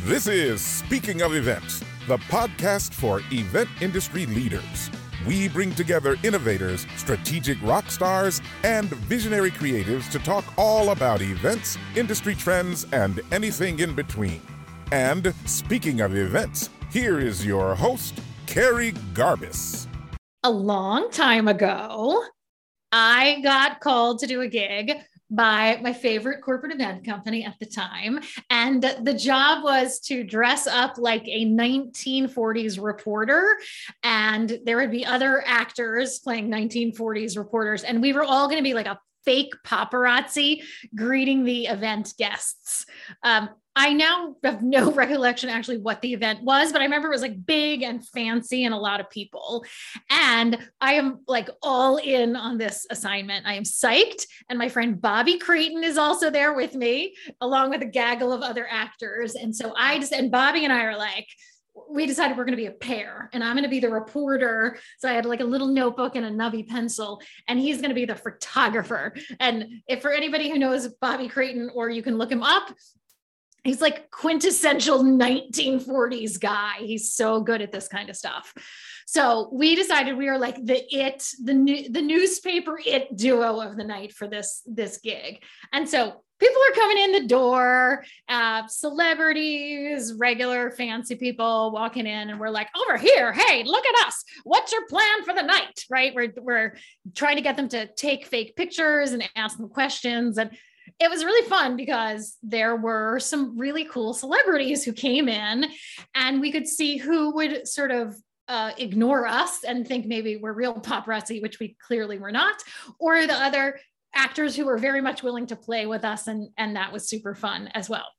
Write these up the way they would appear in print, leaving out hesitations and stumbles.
This is Speaking of Events, the podcast for event industry leaders. We bring together innovators, strategic rock stars, and visionary creatives to talk all about events, industry trends, and anything in between. And speaking of events, here is your host, Carrie Garbus. A long time ago, I got called to do a gig by my favorite corporate event company at the time. And the job was to dress up like a 1940s reporter. And there would be other actors playing 1940s reporters. And we were all going to be like a fake paparazzi greeting the event guests. I now have no recollection actually what the event was, but I remember it was like big and fancy and a lot of people. And I am like all in on this assignment. I am psyched. And my friend Bobby Creighton is also there with me, along with a gaggle of other actors. And so and Bobby and I are like, we decided we're going to be a pair and I'm going to be the reporter. So I had like a little notebook and a nubby pencil and he's going to be the photographer. And if for anybody who knows Bobby Creighton, or you can look him up, he's like quintessential 1940s guy. He's so good at this kind of stuff. So we decided we were like the newspaper it duo of the night for this gig. And so people are coming in the door, celebrities, regular fancy people walking in, and we're like, over here, hey, look at us. What's your plan for the night, right? We're trying to get them to take fake pictures and ask them questions. And it was really fun because there were some really cool celebrities who came in and we could see who would sort of ignore us and think maybe we're real paparazzi, which we clearly were not, or the other actors who were very much willing to play with us. And that was super fun as well.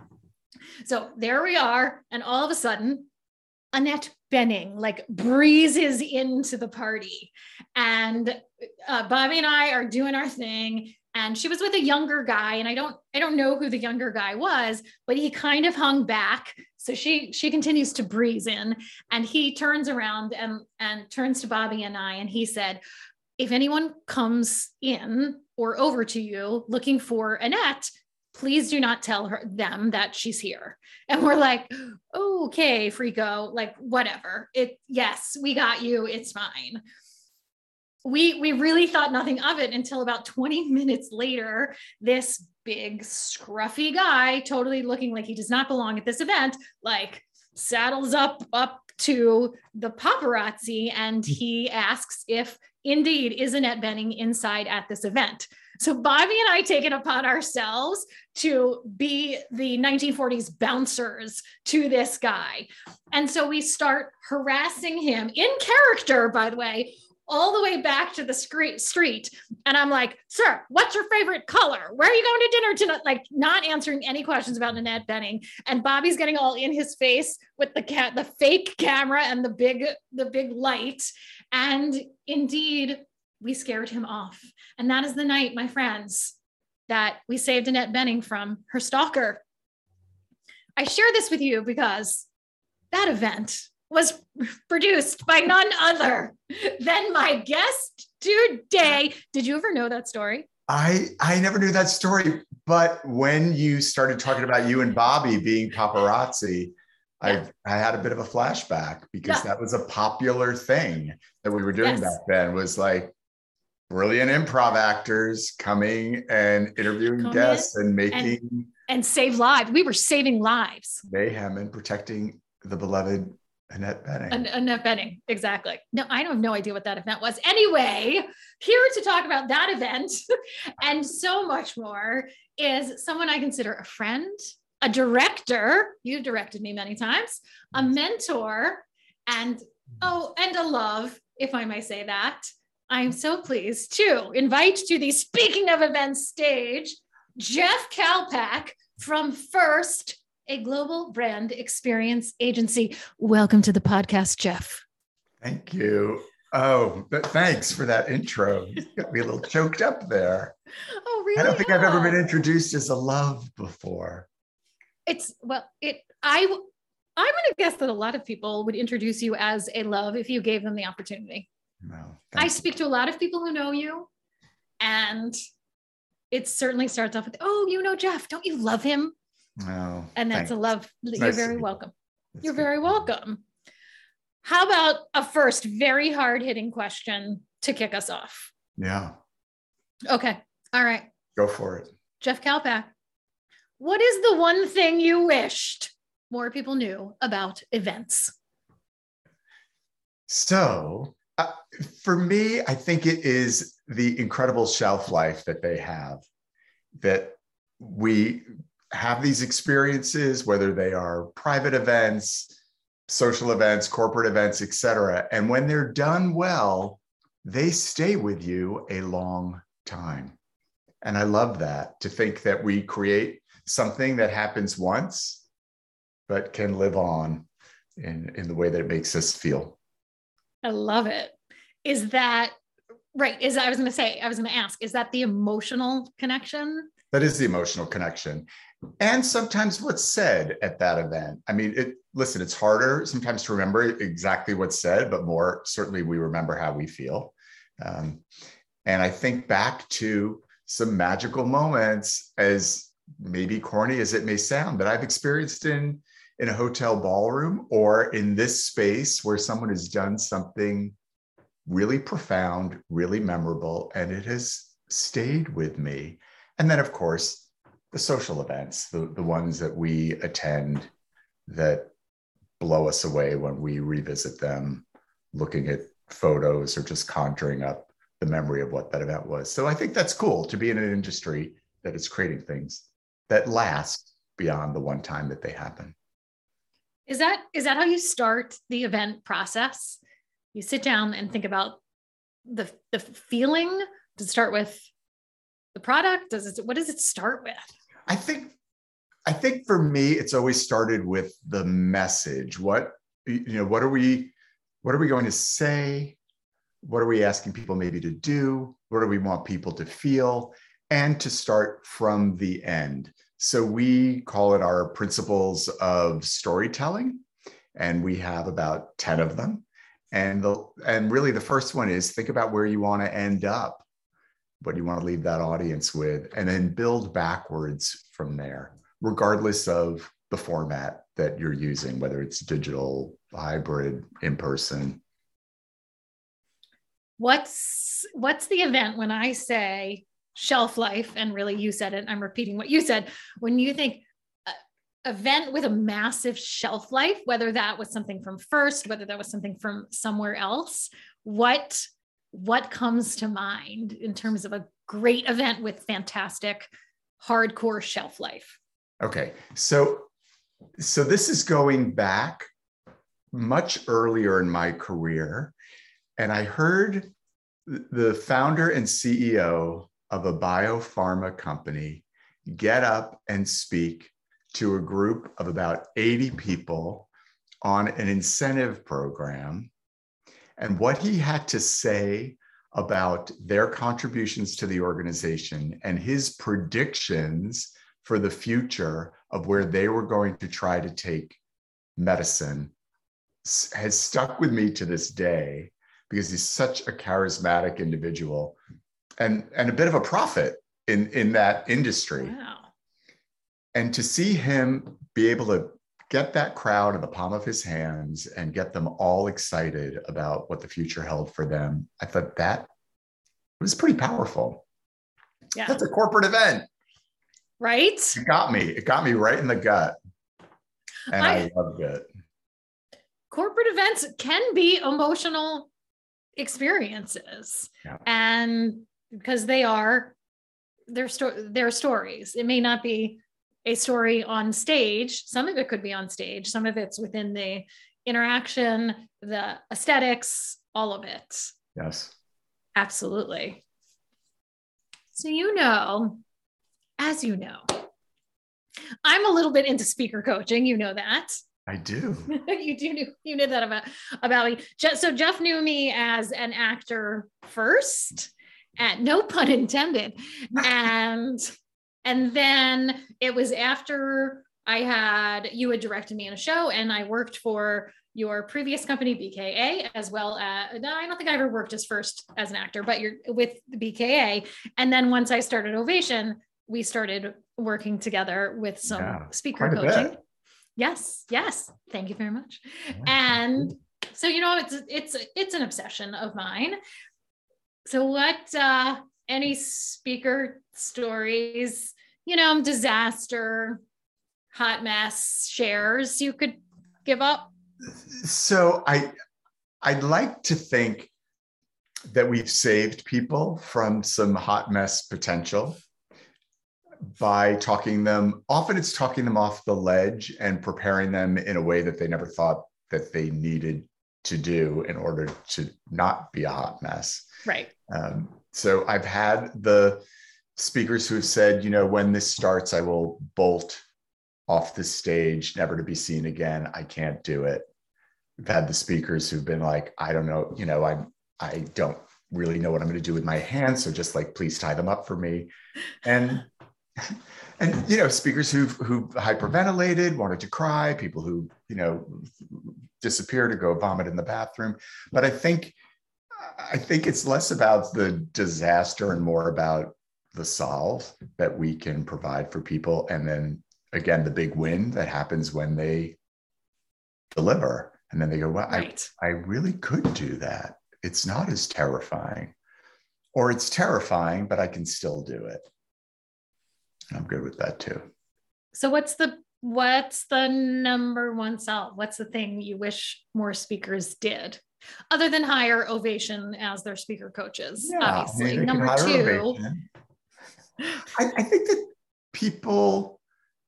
So there we are. And all of a sudden, Annette Bening like breezes into the party. And Bobby and I are doing our thing. And she was with a younger guy. And I don't know who the younger guy was, but he kind of hung back. So she continues to breeze in. And he turns around and turns to Bobby and I. And he said, if anyone comes in or over to you looking for Annette, please do not tell them that she's here. And we're like, okay, Frico, like whatever. Yes, we got you. It's fine. We really thought nothing of it until about 20 minutes later, this big scruffy guy, totally looking like he does not belong at this event, like saddles up to the paparazzi and he asks if indeed is Annette Bening inside at this event. So Bobby and I take it upon ourselves to be the 1940s bouncers to this guy. And so we start harassing him in character, by the way, all the way back to the street. And I'm like, sir, what's your favorite color? Where are you going to dinner tonight? Like not answering any questions about Annette Bening. And Bobby's getting all in his face with the fake camera and the big light. And indeed, we scared him off. And that is the night, my friends, that we saved Annette Bening from her stalker. I share this with you because that event was produced by none other than my guest today. Did you ever know that story? I never knew that story, but when you started talking about you and Bobby being paparazzi, yeah. I had a bit of a flashback because that was a popular thing that we were doing back then, was like brilliant improv actors coming and interviewing guests and making... And save lives. We were saving lives. Mayhem and protecting the beloved Annette Bening. Annette Bening, exactly. No, I have no idea what that event was. Anyway, here to talk about that event and so much more is someone I consider a friend, a director. You've directed me many times, a mentor, and a love, if I may say that. I'm so pleased to invite to the Speaking of Events stage, Jeff Kalpak from First, a global brand experience agency. Welcome to the podcast, Jeff. Thank you. Oh, but thanks for that intro. You got me a little choked up there. Oh, really? I don't think I've ever been introduced as a love before. I'm going to guess that a lot of people would introduce you as a love if you gave them the opportunity. No, I speak to a lot of people who know you, and it certainly starts off with, oh, you know Jeff, don't you love him? Oh, And that's thanks. a love. It's You're nice to very meet you. welcome. That's You're good. very welcome. How about a first very hard-hitting question to kick us off? Yeah, Okay. All right. go for it. Jeff Kalpak, what is the one thing you wished more people knew about events? So, for me, I think it is the incredible shelf life that they have, that we have these experiences, whether they are private events, social events, corporate events, et cetera. And when they're done well, they stay with you a long time. And I love that, to think that we create something that happens once, but can live on in the way that it makes us feel. I love it. Is that right? I was going to ask, is that the emotional connection? That is the emotional connection. And sometimes what's said at that event. I mean, listen, it's harder sometimes to remember exactly what's said, but more certainly we remember how we feel. And I think back to some magical moments, as maybe corny as it may sound, that I've experienced in a hotel ballroom or in this space where someone has done something really profound, really memorable, and it has stayed with me. And then, of course, the social events, the ones that we attend that blow us away when we revisit them, looking at photos or just conjuring up the memory of what that event was. So I think that's cool, to be in an industry that is creating things that last beyond the one time that they happen. Is that how you start the event process? You sit down and think about the feeling. Does it start with the product? What does it start with? I think for me, it's always started with the message. What are we going to say? What are we asking people maybe to do? What do we want people to feel? And to start from the end. So we call it our principles of storytelling, and we have about 10 of them. And really the first one is, think about where you want to end up. What do you want to leave that audience with? And then build backwards from there, regardless of the format that you're using, whether it's digital, hybrid, in person. What's the event when I say shelf life? And really, you said it, I'm repeating what you said. When you think event with a massive shelf life, whether that was something from First, whether that was something from somewhere else, what comes to mind in terms of a great event with fantastic hardcore shelf life? Okay, so this is going back much earlier in my career, and I heard the founder and CEO of a biopharma company get up and speak to a group of about 80 people on an incentive program. And what he had to say about their contributions to the organization and his predictions for the future of where they were going to try to take medicine has stuck with me to this day, because he's such a charismatic individual and a bit of a prophet in that industry. Wow. And to see him be able to get that crowd in the palm of his hands and get them all excited about what the future held for them, I thought that was pretty powerful. Yeah. That's a corporate event. Right? It got me right in the gut. And I loved it. Corporate events can be emotional experiences. Yeah. And because they're stories. It may not be a story on stage. Some of it could be on stage. Some of it's within the interaction, the aesthetics, all of it. Yes. Absolutely. So, as you know, I'm a little bit into speaker coaching. You know that. I do. You knew that about me. So Jeff knew me as an actor first, and no pun intended. And then it was after you had directed me in a show, and I worked for your previous company, BKA, as well as, no, I don't think I ever worked as an actor, but you're with the BKA. And then once I started Ovation, we started working together with some speaker quite a coaching. bit. Yes. Thank you very much. Yeah. And so, it's an obsession of mine. So what, any speaker stories, disaster, hot mess shares you could give up? So I'd like to think that we've saved people from some hot mess potential by talking them off the ledge and preparing them in a way that they never thought that they needed to do in order to not be a hot mess. Right. So I've had the speakers who have said, when this starts, I will bolt off the stage, never to be seen again. I can't do it. We've had the speakers who've been like, I don't know, I don't really know what I'm going to do with my hands. So just like, please tie them up for me. And speakers who've hyperventilated, wanted to cry, people who, disappear to go vomit in the bathroom. But I think it's less about the disaster and more about the solve that we can provide for people. And then again, the big win that happens when they deliver. And then they go, well, right. I really could do that. It's not as terrifying, or it's terrifying, but I can still do it. I'm good with that too. So what's the number one solve? What's the thing you wish more speakers did, other than hire Ovation as their speaker coaches? Yeah, obviously. Number two, I think that people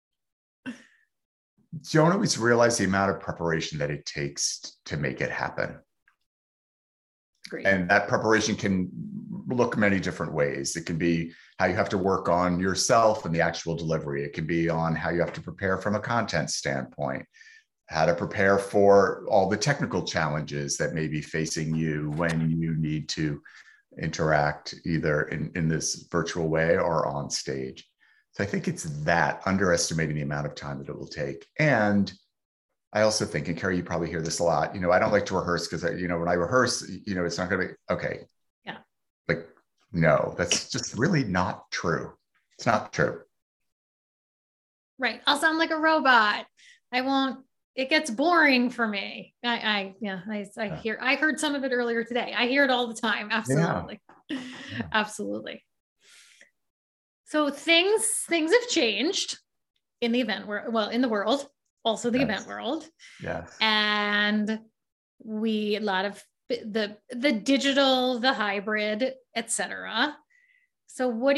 don't always realize the amount of preparation that it takes to make it happen. Great. And that preparation can look many different ways. It can be how you have to work on yourself and the actual delivery. It can be on how you have to prepare from a content standpoint, how to prepare for all the technical challenges that may be facing you when you need to interact either in this virtual way or on stage. So I think it's that, underestimating the amount of time that it will take. And I also think, and Carrie, you probably hear this a lot, I don't like to rehearse because, when I rehearse, it's not going to be, okay. Yeah. Like, no, that's just really not true. It's not true. Right. I'll sound like a robot. It gets boring for me. I heard some of it earlier today. I hear it all the time. Absolutely. Yeah. Absolutely. So things have changed in the event in the world, also the event world. Yes. And a lot of the digital, the hybrid, etc. So what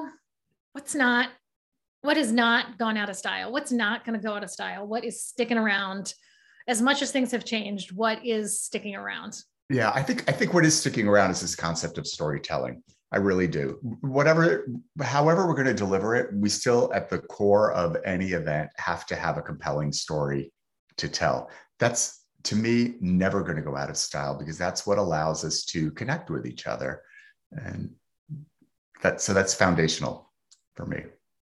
has not gone out of style? What's not going to go out of style? What is sticking around? As much as things have changed, what is sticking around? Yeah, I think what is sticking around is this concept of storytelling. I really do. However we're going to deliver it, we still, at the core of any event, have to have a compelling story to tell. That's, to me, never going to go out of style, because that's what allows us to connect with each other. And that's foundational for me.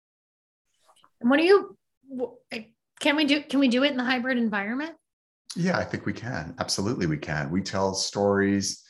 And can we do it in the hybrid environment? Yeah, I think we can. Absolutely, we can. We tell stories.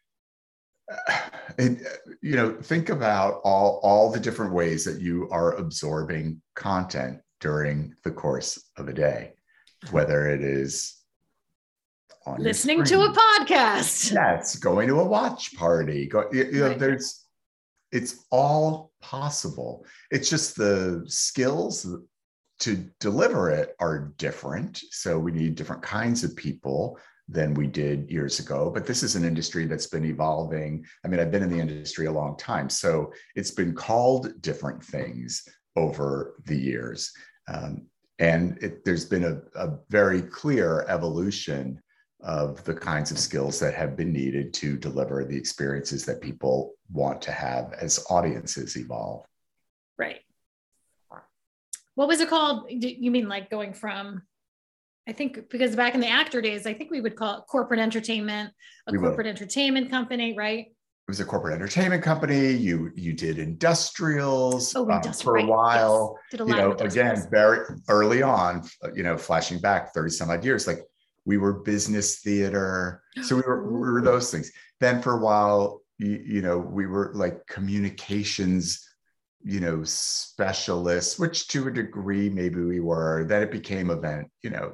Think about all the different ways that you are absorbing content during the course of a day, whether it is on listening to a podcast. Yes, going to a watch party. Right. It's all possible. It's just the skills to deliver it are different. So we need different kinds of people than we did years ago. But this is an industry that's been evolving. I mean, I've been in the industry a long time, so it's been called different things over the years. There's been a very clear evolution of the kinds of skills that have been needed to deliver the experiences that people want to have as audiences evolve. Right. What was it called? You mean like going from, I think, because back in the actor days, I think we would call it corporate entertainment, corporate entertainment company, right? It was a corporate entertainment company. You did industrials for a while. Yes. Did a lot of again, very early on, flashing back 30 some odd years, like we were business theater. So we were those things. Then for a while, we were like communications specialists, which to a degree maybe we were, then it became event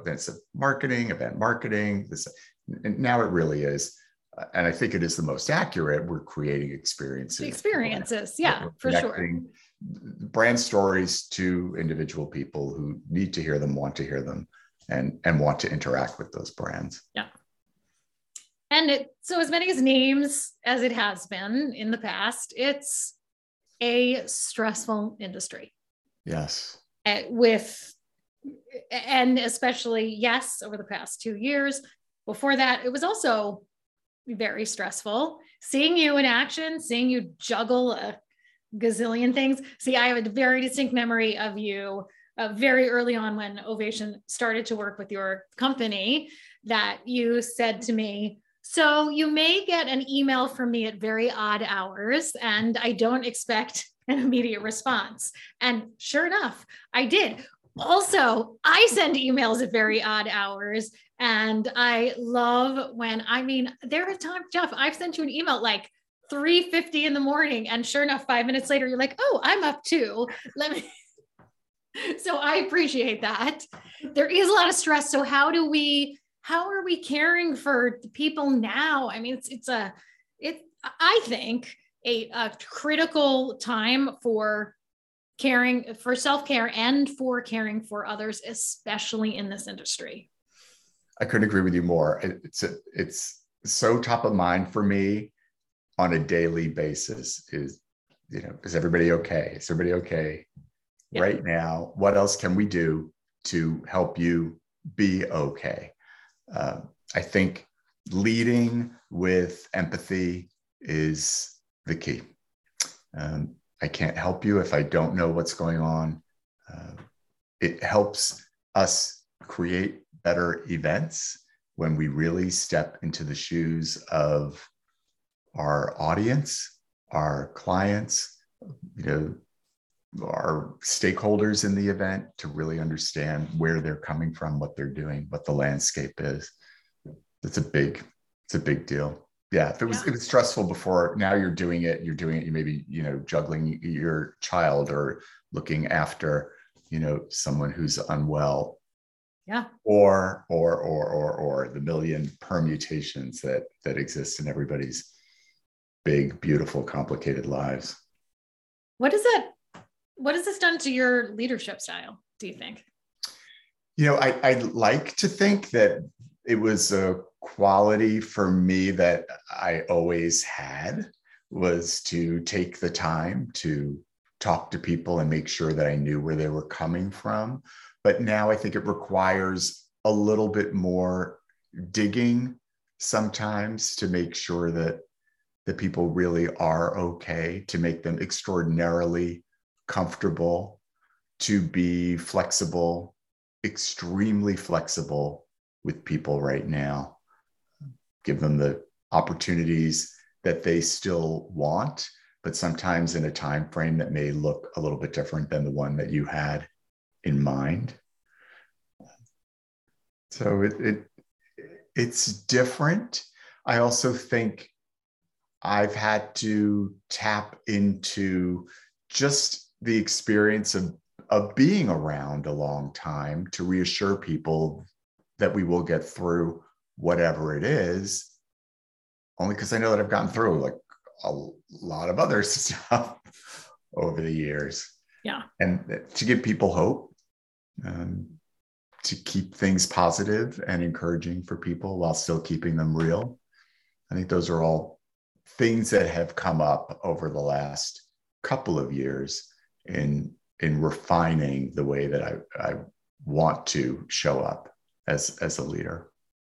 marketing, this, and now it really is. And I think it is the most accurate. We're creating experiences. Yeah, for sure. Brand stories to individual people who need to hear them, want to hear them, and want to interact with those brands. Yeah. And so as many as names as it has been in the past, it's a stressful industry. Yes. And especially, yes, over the past 2 years. Before that, it was also very stressful. Seeing you in action, seeing you juggle a gazillion things. See, I have a very distinct memory of you very early on when Ovation started to work with your company, that you said to me, so you may get an email from me at very odd hours, and I don't expect an immediate response. And sure enough, I did. Also, I send emails at very odd hours, and I love when, there are times, Jeff, I've sent you an email like 3:50 in the morning, and sure enough, 5 minutes later, you're like, oh, I'm up too. So I appreciate that. There is a lot of stress. So how are we caring for the people now? I mean, I think a critical time for caring for self-care and for caring for others, especially in this industry. I couldn't agree with you more. It's so top of mind for me on a daily basis. Is everybody okay? Is everybody okay right now? What else can we do to help you be okay? I think leading with empathy is the key. I can't help you if I don't know what's going on. It helps us create better events when we really step into the shoes of our audience, our clients, our stakeholders in the event, to really understand where they're coming from, what they're doing, what the landscape is. It's a big deal. Yeah, if it was stressful before, now you're doing it, you maybe, juggling your child or looking after, someone who's unwell. Yeah. Or the million permutations that exist in everybody's big, beautiful, complicated lives. What has this done to your leadership style, do you think? I'd like to think that it was a quality for me that I always had, was to take the time to talk to people and make sure that I knew where they were coming from. But now I think it requires a little bit more digging sometimes to make sure that the people really are okay, to make them extraordinarily comfortable, to be flexible, extremely flexible with people right now. Give them the opportunities that they still want, but sometimes in a time frame that may look a little bit different than the one that you had in mind. So it's different. I also think I've had to tap into just the experience of being around a long time to reassure people that we will get through whatever it is, only because I know that I've gotten through like a lot of other stuff over the years. Yeah. And to give people hope, to keep things positive and encouraging for people while still keeping them real. I think those are all things that have come up over the last couple of years in refining the way that I want to show up as a leader.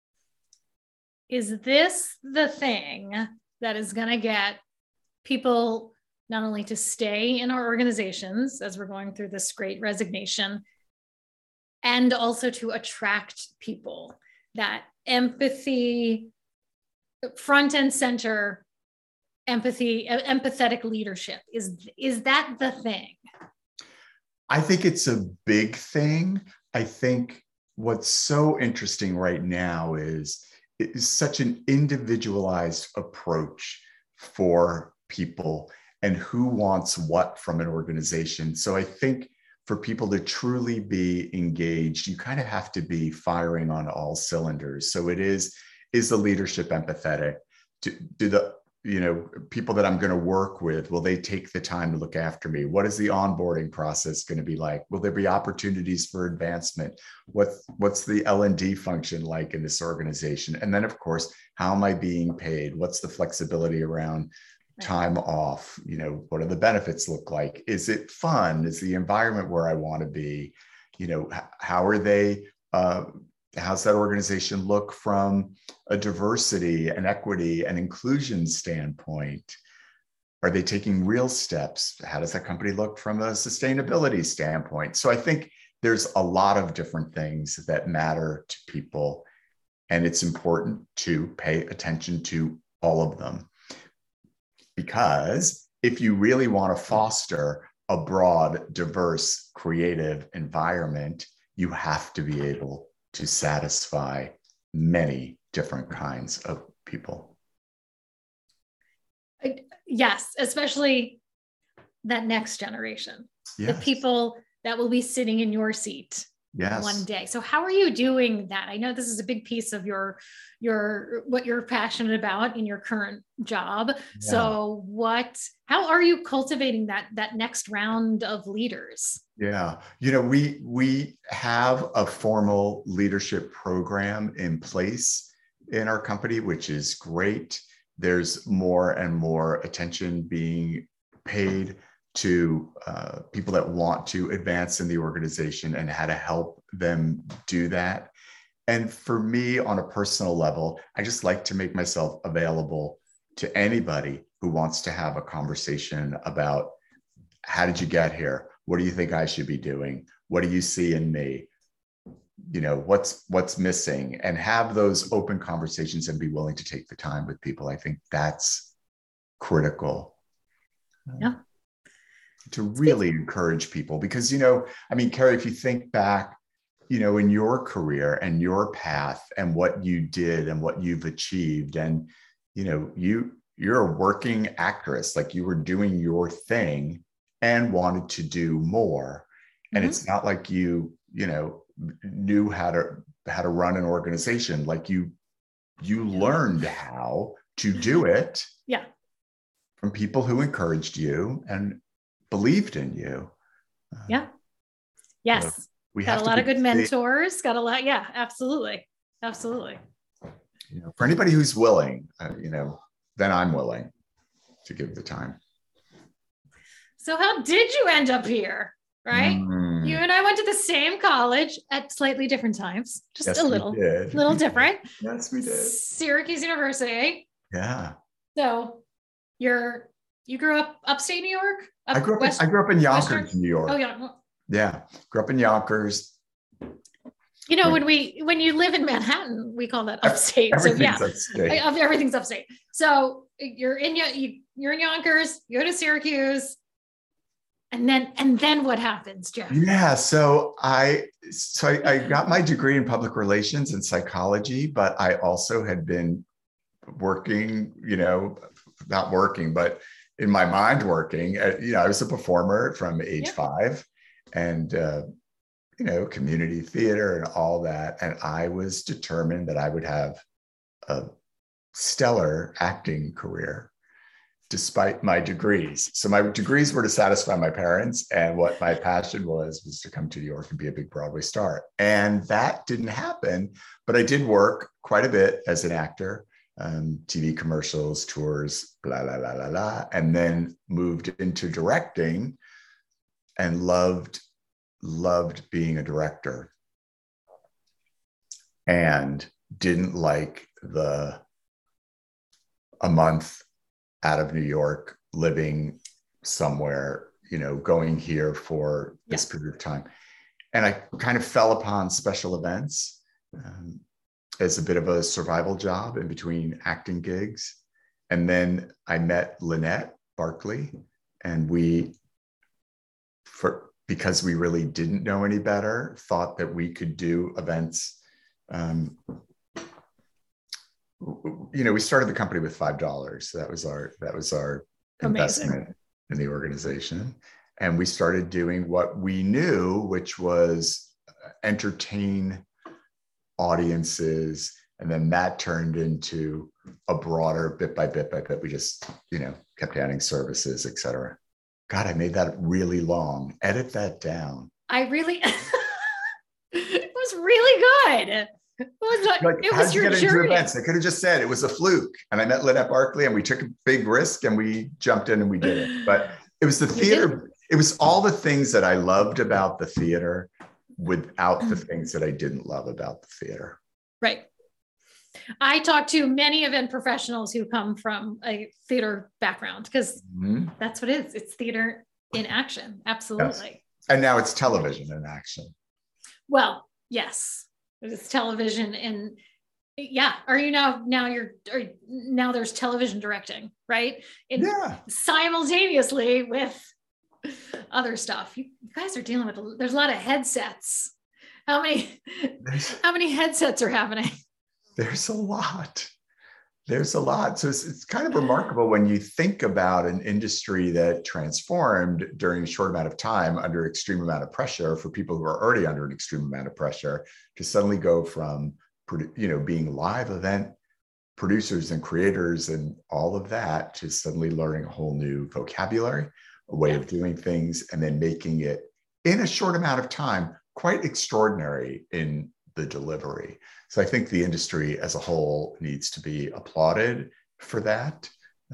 Is this the thing that is going to get people not only to stay in our organizations as we're going through this great resignation, and also to attract people? That empathy, front and center empathy, empathetic leadership, is that the thing? I think it's a big thing. I think what's so interesting right now is such an individualized approach for people. and who wants what from an organization. So I think for people to truly be engaged, you kind of have to be firing on all cylinders. So is the leadership empathetic? Do the people that I'm going to work with, will they take the time to look after me? What is the onboarding process going to be like? Will there be opportunities for advancement? What's the L&D function like in this organization? And then, of course, how am I being paid? What's the flexibility around time off? What do the benefits look like? Is it fun? Is the environment where I want to be? How are they? How's that organization look from a diversity and equity and inclusion standpoint? Are they taking real steps? How does that company look from a sustainability standpoint? So I think there's a lot of different things that matter to people, and it's important to pay attention to all of them. Because if you really want to foster a broad, diverse, creative environment, you have to be able to satisfy many different kinds of people. Yes, especially that next generation, yes. The people that will be sitting in your seat yes. one day. So how are you doing that? I know this is a big piece of your what you're passionate about in your current job. Yeah. So how are you cultivating that next round of leaders? Yeah, we have a formal leadership program in place in our company, which is great. There's more and more attention being paid to people that want to advance in the organization and how to help them do that. And for me, on a personal level, I just like to make myself available to anybody who wants to have a conversation about, how did you get here? What do you think I should be doing? What do you see in me? What's missing? And have those open conversations and be willing to take the time with people. I think that's critical. Yeah. To really encourage people, because, Carrie, if you think back, in your career and your path and what you did and what you've achieved, and, you're a working actress, like you were doing your thing and wanted to do more. And it's not like you knew how to run an organization. Like you learned how to do it from people who encouraged you and believed in you. Yes. We got a lot of good mentors, got a lot. Yeah, absolutely. Absolutely. For anybody who's willing, then I'm willing to give the time. So how did you end up here? Right? You and I went to the same college at slightly different times, just a little different. Yes, we did. Syracuse University. Yeah. So you grew up upstate New York? I grew up in Yonkers, New York. Oh, yeah. Yeah. Grew up in Yonkers. When you live in Manhattan, we call that upstate. Upstate. Everything's upstate. So you're in Yonkers, you go to Syracuse. And then what happens, Jeff? Yeah, so I got my degree in public relations and psychology, but I also had been working, not working, but in my mind working. I was a performer from age 5, and community theater and all that. And I was determined that I would have a stellar acting career, despite my degrees. So my degrees were to satisfy my parents, and what my passion was to come to New York and be a big Broadway star. And that didn't happen, but I did work quite a bit as an actor, TV commercials, tours, blah, blah, blah, blah, blah, and then moved into directing and loved being a director, and didn't like a month out of New York, living somewhere, going here for this period of time. And I kind of fell upon special events as a bit of a survival job in between acting gigs. And then I met Lynette Barkley, and because we really didn't know any better, thought that we could do events. We started the company with $5. That was our investment. in the organization. And we started doing what we knew, which was entertain audiences. And then that turned into a broader bit by bit. We just, kept adding services, et cetera. God, I made that really long. Edit that down. It was really good. It was your journey. Events? I could have just said it was a fluke. And I met Lynette Barkley and we took a big risk and we jumped in and we did it. But it was the theater. It was all the things that I loved about the theater without the things that I didn't love about the theater. Right. I talk to many event professionals who come from a theater background because that's what it is. It's theater in action. Absolutely. Yes. And now it's television in action. Well, yes, it's television. And yeah. Are you now there's television directing, right? Simultaneously with other stuff. You guys are dealing with, there's a lot of headsets. How many headsets are happening? There's a lot. So it's kind of remarkable when you think about an industry that transformed during a short amount of time under extreme amount of pressure for people who are already under an extreme amount of pressure to suddenly go from, being live event producers and creators and all of that to suddenly learning a whole new vocabulary, a way of doing things, and then making it in a short amount of time quite extraordinary in the delivery. So I think the industry as a whole needs to be applauded for that.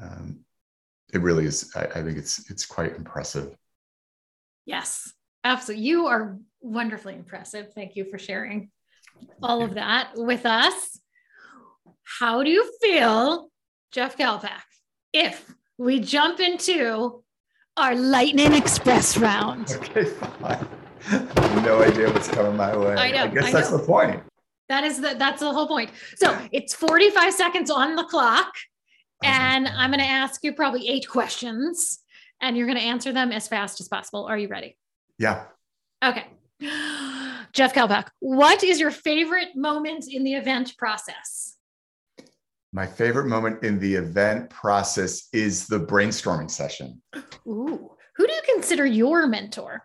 It really is. I think it's quite impressive. Yes, absolutely. You are wonderfully impressive. Thank you for sharing all of that with us. How do you feel, Jeff Kalpak, if we jump into our Lightning Express round? Okay, fine. I have no idea what's coming my way. I guess that's the point. That's the whole point. So it's 45 seconds on the clock. And I'm going to ask you probably 8 questions and you're going to answer them as fast as possible. Are you ready? Yeah. Okay. Jeff Kalpak, what is your favorite moment in the event process? My favorite moment in the event process is the brainstorming session. Ooh. Who do you consider your mentor?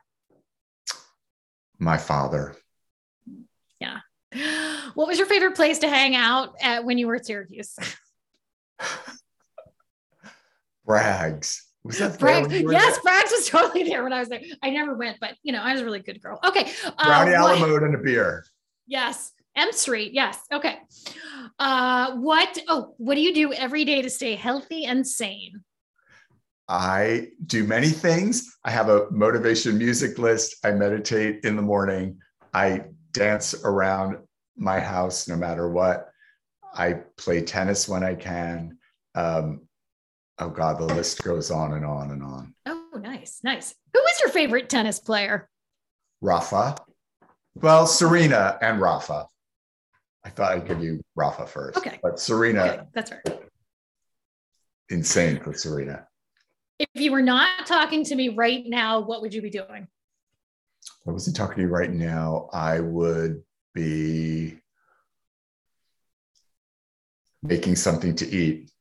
My father. Yeah. What was your favorite place to hang out at when you were at Syracuse? Bragg's. Was that Bragg's? Yes, Bragg's was totally there when I was there. I never went, but I was a really good girl. Okay. Brownie a la mode and a beer. Yes. M Street. Yes. Okay. What do you do every day to stay healthy and sane? I do many things. I have a motivation music list. I meditate in the morning. I dance around my house no matter what. I play tennis when I can. Oh God, the list goes on and on and on. Oh, nice. Who is your favorite tennis player? Rafa. Well, Serena and Rafa. I thought I'd give you Rafa first. Okay. But Serena. Okay, that's right. Insane for Serena. If you were not talking to me right now, what would you be doing? If I wasn't talking to you right now, I would be making something to eat.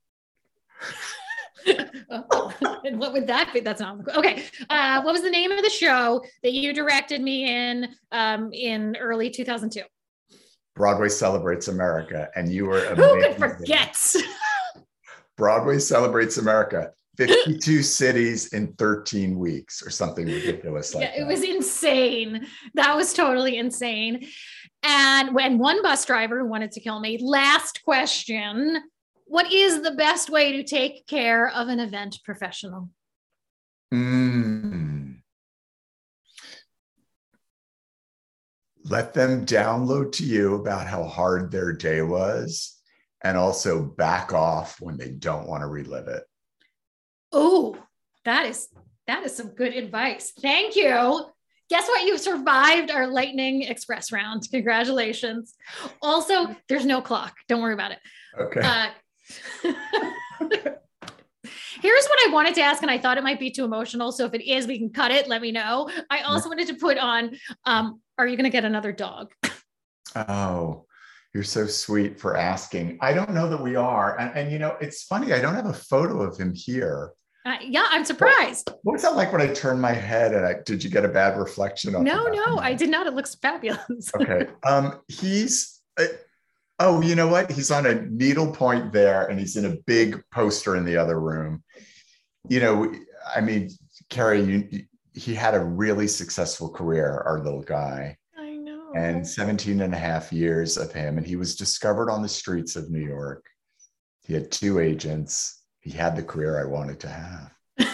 And what would that be? That's not okay. What was the name of the show that you directed me in early 2002? Broadway Celebrates America, and you were amazing. Who could forget? Broadway Celebrates America. 52 cities in 13 weeks or something ridiculous like that. It was insane. That was totally insane. And when one bus driver who wanted to kill me, last question, what is the best way to take care of an event professional? Let them download to you about how hard their day was and also back off when they don't want to relive it. Oh, that is some good advice. Thank you. Guess what? You've survived our Lightning Express round. Congratulations. Also, there's no clock. Don't worry about it. Okay. Here's what I wanted to ask, and I thought it might be too emotional. So if it is, we can cut it. Let me know. I also wanted to put on, are you going to get another dog? Oh, you're so sweet for asking. I don't know that we are. And it's funny. I don't have a photo of him here. Yeah, I'm surprised. What was that like when I turned my head and did you get a bad reflection? No, I did not. It looks fabulous. Okay. You know what? He's on a needlepoint there and he's in a big poster in the other room. You know, I mean, Carrie, he had a really successful career, our little guy. I know. And 17 and a half years of him. And he was discovered on the streets of New York. He had 2 agents. He had the career I wanted to have.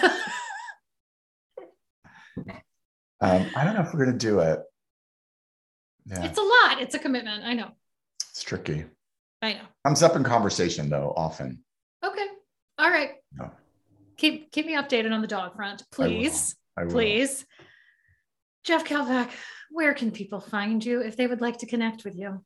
I don't know if we're going to do it. Yeah. It's a lot. It's a commitment. I know. It's tricky. I know. Comes up in conversation though, often. Okay. All right. No. Keep me updated on the dog front, please. I will. Please. Jeff Kalpak, where can people find you if they would like to connect with you?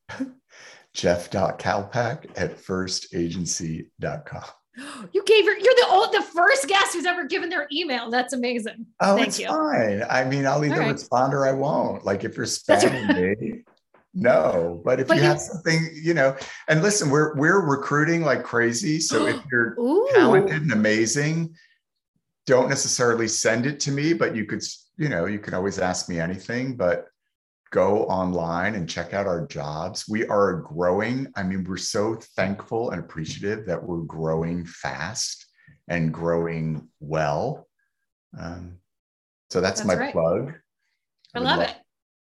Jeff.Kalpak@firstagency.com. You're the first guest who's ever given their email. That's amazing. Oh, Thank it's you. fine. I mean, I'll either respond or I won't. Like if you're spamming me, no. But if you have something, you know, and listen, we're recruiting like crazy. So if you're talented and amazing, don't necessarily send it to me, but you could, you know, you can always ask me anything, but go online and check out our jobs. We are growing. I mean, we're so thankful and appreciative that we're growing fast and growing well. So that's my right. plug. I love it.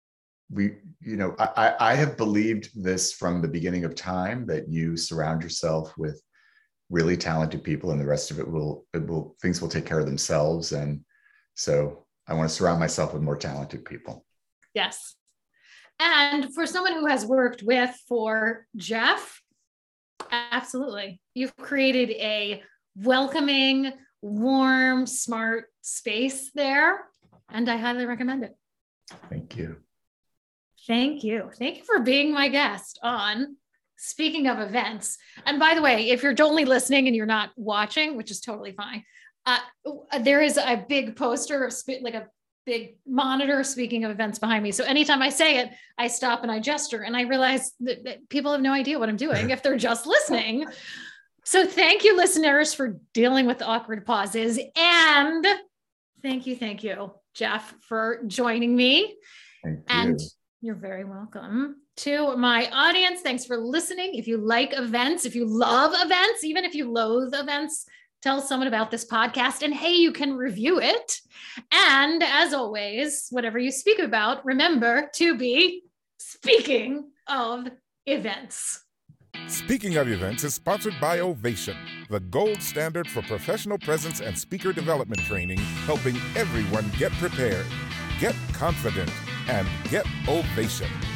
I have believed this from the beginning of time, that you surround yourself with really talented people and the rest of things will take care of themselves. And so I want to surround myself with more talented people. Yes. And for someone who has worked for Jeff, absolutely. You've created a welcoming, warm, smart space there. And I highly recommend it. Thank you. Thank you. Thank you for being my guest on Speaking of Events. And by the way, if you're only listening and you're not watching, which is totally fine, there is a big poster of like a big monitor, Speaking of Events, behind me. So anytime I say it, I stop and I gesture, and I realize that people have no idea what I'm doing if they're just listening. So thank you, listeners, for dealing with the awkward pauses. And thank you, Jeff, for joining me. Thank you. And you're very welcome. To my audience, thanks for listening. If you like events, if you love events, even if you loathe events, tell someone about this podcast, and hey, you can review it. And as always, whatever you speak about, remember to be speaking of events. Speaking of Events is sponsored by Ovation, the gold standard for professional presence and speaker development training, helping everyone get prepared, get confident, and get Ovation.